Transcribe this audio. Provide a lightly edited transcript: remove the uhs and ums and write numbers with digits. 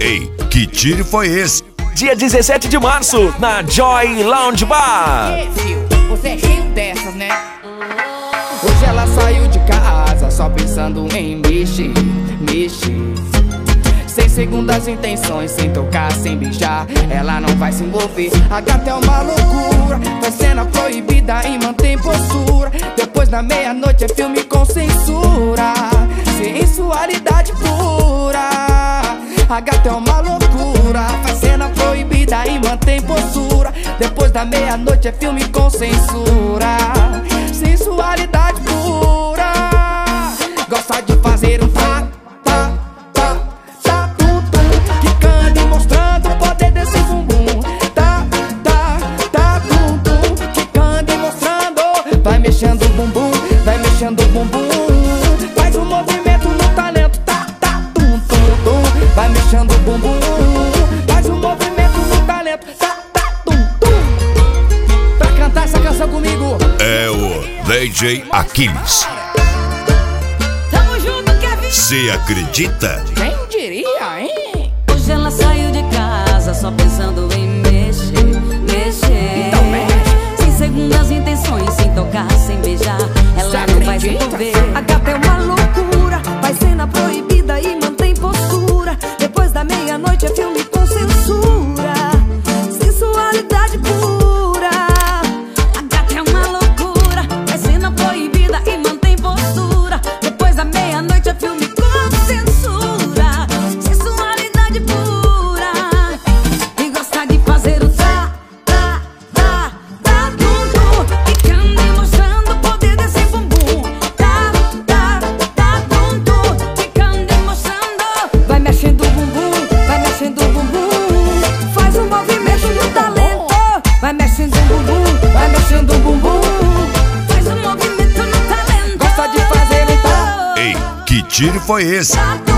Ei, que tiro foi esse? Dia 17 de março, na Joy Lounge Bar. Você é cheio dessas, né? Hoje ela saiu de casa só pensando em mexer. Sem segundas intenções, sem tocar, sem beijar, ela não vai se envolver. A gata é uma loucura, faz cena proibida e mantém postura. Depois da meia-noite é filme com censura, sensualidade pura. A gata é uma loucura, faz cena proibida e mantém postura. Depois da meia-noite é filme com censura, sensualidade pura. Gosta de fazer um tum, quicando e mostrando o poder desse bumbum. Tum, quicando e mostrando. Vai mexendo o bumbum, vai mexendo o bumbum. Faz um movimento no talento, tum. Vai mexendo o bumbum, faz um movimento no talento, tum. Pra cantar essa canção comigo É o DJ Aquiles. Tamo junto, Kevin. Cê acredita? Quem diria, hein? Hoje ela saiu de casa só pensando em mexer. Então mexe. Sem segundas intenções, sem tocar, sem beijar, ela Cê não vai se acredita? envolver. A gata é uma loucura, faz cena proibida e mantém postura. Depois da meia-noite é filme com censura, sensualidade pura. A gata é uma loucura, faz cena proibida e mantém postura. Depois da meia-noite é filme com censura, sensualidade pura. E gosta de fazer o tum, ficando e mostrando o poder desse bumbum. Tum, ficando e mostrando. Vai mexendo o bumbum, vai mexendo o bumbum. Faz um movimento no talento. Vai mexendo o bumbum, vai mexendo o bumbum. Faz um movimento no talento. Gosta de fazer um tum. Ei, que tiro foi esse?